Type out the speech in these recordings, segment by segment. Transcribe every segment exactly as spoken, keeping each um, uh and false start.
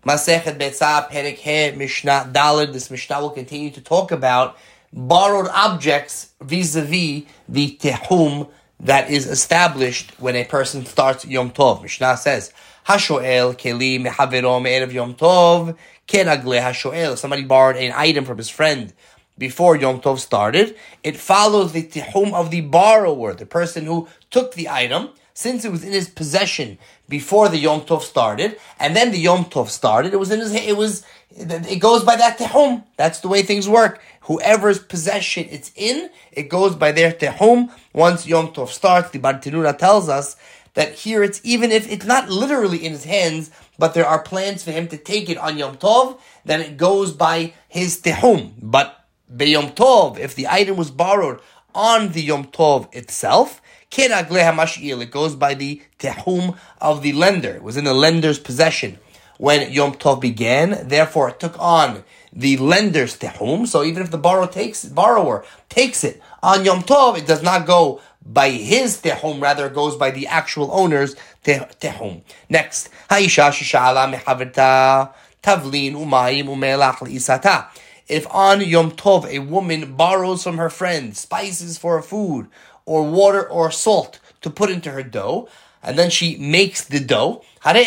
Masechet Betzah, Perek He, Mishnah Daled. This Mishnah will continue to talk about borrowed objects vis-a-vis the tehum that is established when a person starts Yom Tov. Mishnah says, Hashoel keli mehavero me'erev Yom Tov kenagle hashoel. If somebody borrowed an item from his friend before Yom Tov started, it follows the tehum of the borrower, the person who took the item, since it was in his possession before the Yom Tov started, and then the Yom Tov started, it was in his, it was, it goes by that tehum. That's the way things work. Whoever's possession it's in, it goes by their tehum. Once Yom Tov starts, the Bartenura tells us that here it's, even if it's not literally in his hands, but there are plans for him to take it on Yom Tov, then it goes by his tehum. But by Yom Tov, if the item was borrowed on the Yom Tov itself, it goes by the tehum of the lender. It was in the lender's possession when Yom Tov began. Therefore, it took on the lender's tehum. So even if the borrower takes, borrower takes it on Yom Tov, it does not go by his tehum. Rather, it goes by the actual owner's tehum. Next, Haisha shisha'ala mechaverta tavlin umayim umelach li'isata. If on Yom Tov a woman borrows from her friend spices for her food, or water or salt to put into her dough, and then she makes the dough,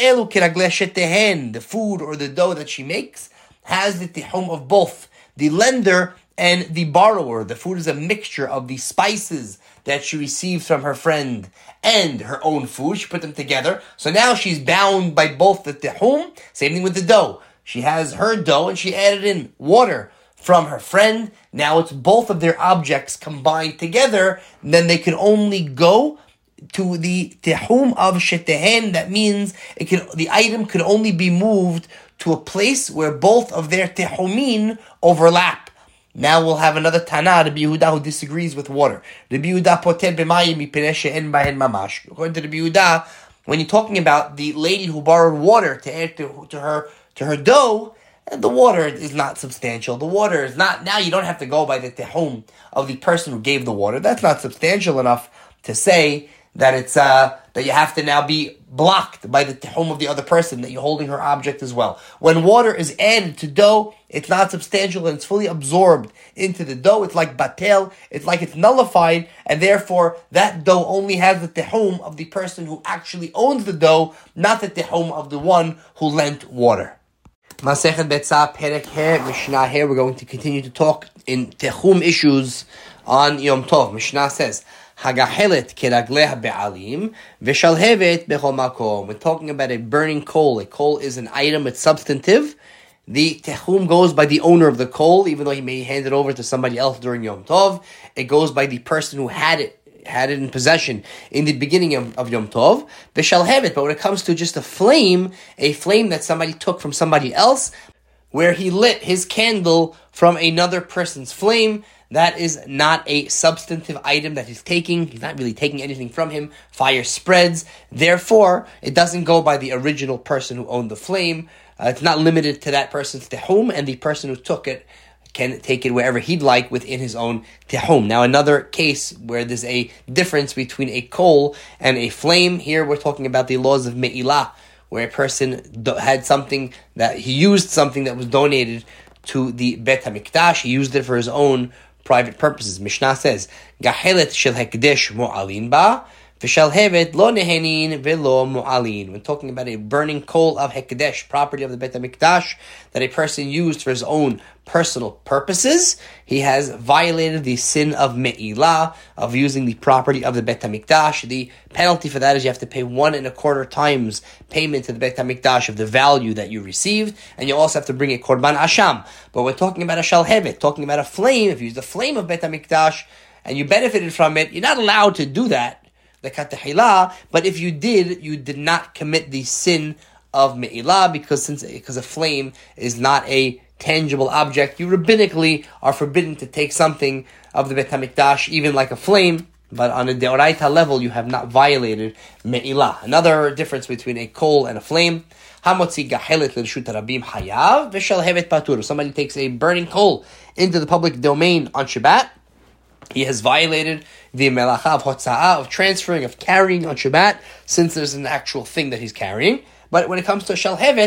the food or the dough that she makes has the tehum of both the lender and the borrower. The food is a mixture of the spices that she received from her friend and her own food. She put them together. So now she's bound by both the tehum. Same thing with the dough. She has her dough and she added in water from her friend. Now it's both of their objects combined together. Then they can only go to the tehum of shetehen. That means it can, the item could only be moved to a place where both of their tehumin overlap. Now we'll have another Tana, Rabbi Yehuda, who disagrees with water. Rabbi Yehuda poter b'mayim mipnei she'en bahen mamash. According to Rabbi Yehuda, when you're talking about the lady who borrowed water to add to, to her to her dough, the water is not substantial. The water is not, now you don't have to go by the tehum of the person who gave the water. That's not substantial enough to say that it's, uh, that you have to now be blocked by the tehum of the other person, that you're holding her object as well. When water is added to dough, it's not substantial and it's fully absorbed into the dough. It's like batel. It's like it's nullified, and therefore that dough only has the tehum of the person who actually owns the dough, not the tehum of the one who lent water. Masechet Betzah, Perek He, Mishnah here. We're going to continue to talk in tehum issues on Yom Tov. Mishnah says, Hagahelet keragleh be'alim, v'shalhevet bechol makom. We're talking about a burning coal. A coal is an item, it's substantive. The tehum goes by the owner of the coal, even though he may hand it over to somebody else during Yom Tov. It goes by the person who had it, had it in possession in the beginning of, of Yom Tov. They shall have it, but when it comes to just a flame, a flame that somebody took from somebody else, where he lit his candle from another person's flame, that is not a substantive item that he's taking. He's not really taking anything from him. Fire spreads. Therefore, it doesn't go by the original person who owned the flame. Uh, it's not limited to that person's tehum, and the person who took it can take it wherever he'd like within his own tehum. Now, another case where there's a difference between a coal and a flame. Here we're talking about the laws of me'ilah, where a person do- had something that he used something that was donated to the Bet HaMikdash. He used it for his own private purposes. Mishnah says, Gahelet shel hekdesh mu'alin ba, v'shalhevet lo nehenin velo mu'alin. We're talking about a burning coal of hekdesh, property of the Bet HaMikdash, that a person used for his own personal purposes. He has violated the sin of me'ilah, of using the property of the Bet HaMikdash. The penalty for that is you have to pay one and a quarter times payment to the Bet HaMikdash of the value that you received, and you also have to bring a korban asham. But we're talking about a shalhevet, talking about a flame. If you use the flame of Bet HaMikdash and you benefited from it, you're not allowed to do that, the katahila. But if you did, you did not commit the sin of me'ilah, because since because a flame is not a tangible object, you rabbinically are forbidden to take something of the Bet HaMikdash, even like a flame, but on a deoraita level, you have not violated me'ilah. Another difference between a coal and a flame. Hamotzi gahelet l'reshut harabim hayav v'shalhevet patur. Somebody takes a burning coal into the public domain on Shabbat, he has violated the melacha of hotza'ah, of transferring, of carrying on Shabbat, since there's an actual thing that he's carrying. But when it comes to shalhevet,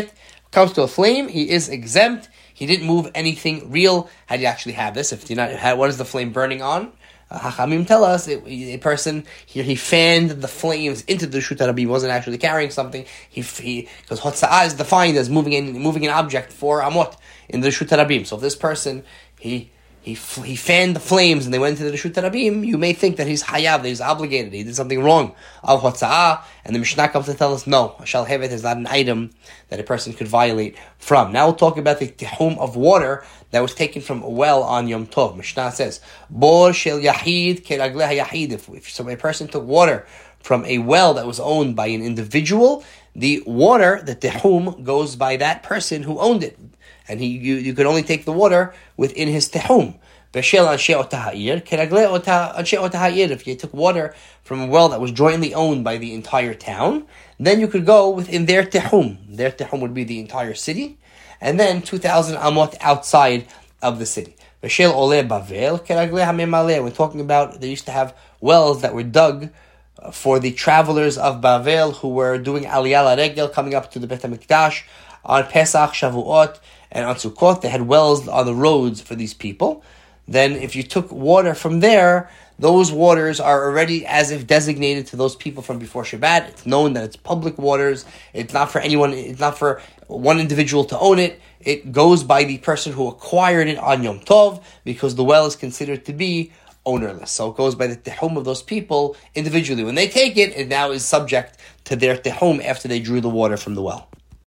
comes to a flame, he is exempt. He didn't move anything real. How do you actually have this? If you're not, how, what is the flame burning on? Uh, Hachamim tell us it, a person here he fanned the flames into the Reshut HaRabim. He wasn't actually carrying something. He because Hotza'ah is defined as moving in, moving an object for Amot in the Reshut HaRabim. So if this person he he he fanned the flames and they went into the Reshut HaRabim, you may think that he's hayav, that he's obligated, he did something wrong of Hotza'ah, and the Mishnah comes to tell us no, Shal Hevet is not an item that a person could violate from. Now we'll talk about the tihum of water that was taken from a well on Yom Tov. Mishnah says, Bor shel yahid keragle hayahid. If so, a person took water from a well that was owned by an individual, the water, the tihum, goes by that person who owned it. And he, you, you could only take the water within his tihum. If you took water from a well that was jointly owned by the entire town, then you could go within their tihum. Their tihum would be the entire city, and then two thousand amot outside of the city. We're talking about, they used to have wells that were dug for the travelers of Bavel who were doing Aliyah Regel, coming up to the Beit HaMikdash on Pesach, Shavuot, and on Sukkot. They had wells on the roads for these people. Then if you took water from there, those waters are already as if designated to those people from before Shabbat. It's known that it's public waters. It's not for anyone, it's not for one individual to own it. It goes by the person who acquired it on Yom Tov, because the well is considered to be ownerless. So it goes by the tehum of those people individually. When they take it, it now is subject to their tehum after they drew the water from the well.